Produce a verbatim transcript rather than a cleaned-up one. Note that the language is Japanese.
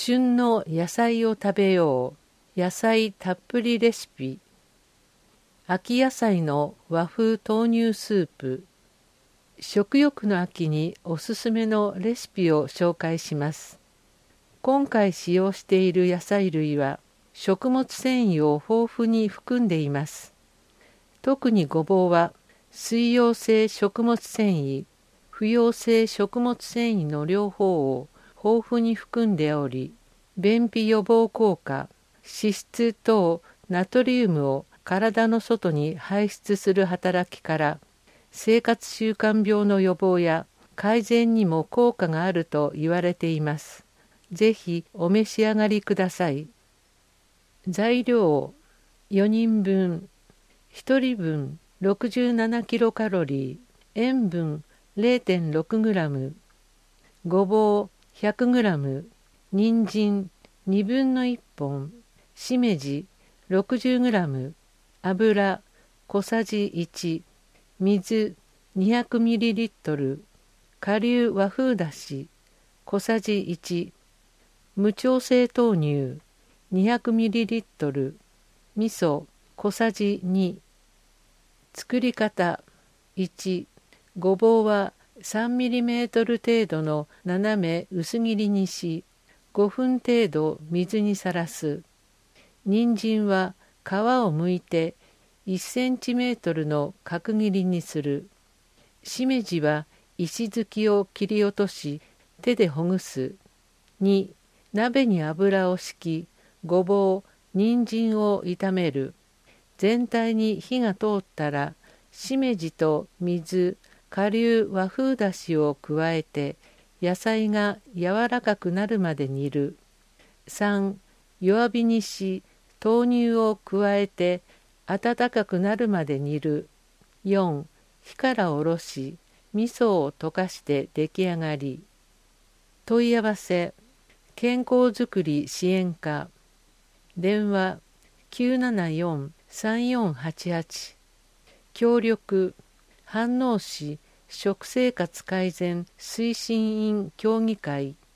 旬の野菜を食べよう。野菜たっぷりレシピ。秋野菜の和風豆乳スープ。食欲の秋におすすめのレシピを紹介します。今回使用している野菜類は食物繊維を豊富に含んでいます。特にごぼうは水溶性食物繊維、不溶性食物繊維の両方を豊富に含んでおり、便秘予防効果、脂質等ナトリウムを体の外に排出する働きから、生活習慣病の予防や改善にも効果があると言われています。ぜひお召し上がりください。材料よにんぶん、ひとりぶんろくじゅうななキロカロリー、塩分 れいてんろくグラム、ごぼうひゃくグラム、人参にぶんのいっぽん、しめじ ろくじゅうグラム、油小さじいち、水 にひゃくミリリットル、顆粒和風だし小さじいち、無調整豆乳 にひゃくミリリットル、味噌小さじに。作り方いち、ごぼうはさんミリメートル程度の斜め薄切りにし、ごふん程度水にさらす。人参は皮を剥いていちセンチメートルの角切りにする。しめじは石突きを切り落とし手でほぐす。に、鍋に油を敷き、ごぼう、人参を炒める。全体に火が通ったら、しめじと水、顆粒和風だしを加えて、野菜が柔らかくなるまで煮る。さん、弱火にし、豆乳を加えて、温かくなるまで煮る。よん、火から下ろし、味噌を溶かして出来上がり。問い合わせ、健康づくり支援課。電話きゅうななよん さんよんはちはち。協力、飯能市食生活改善推進員協議会。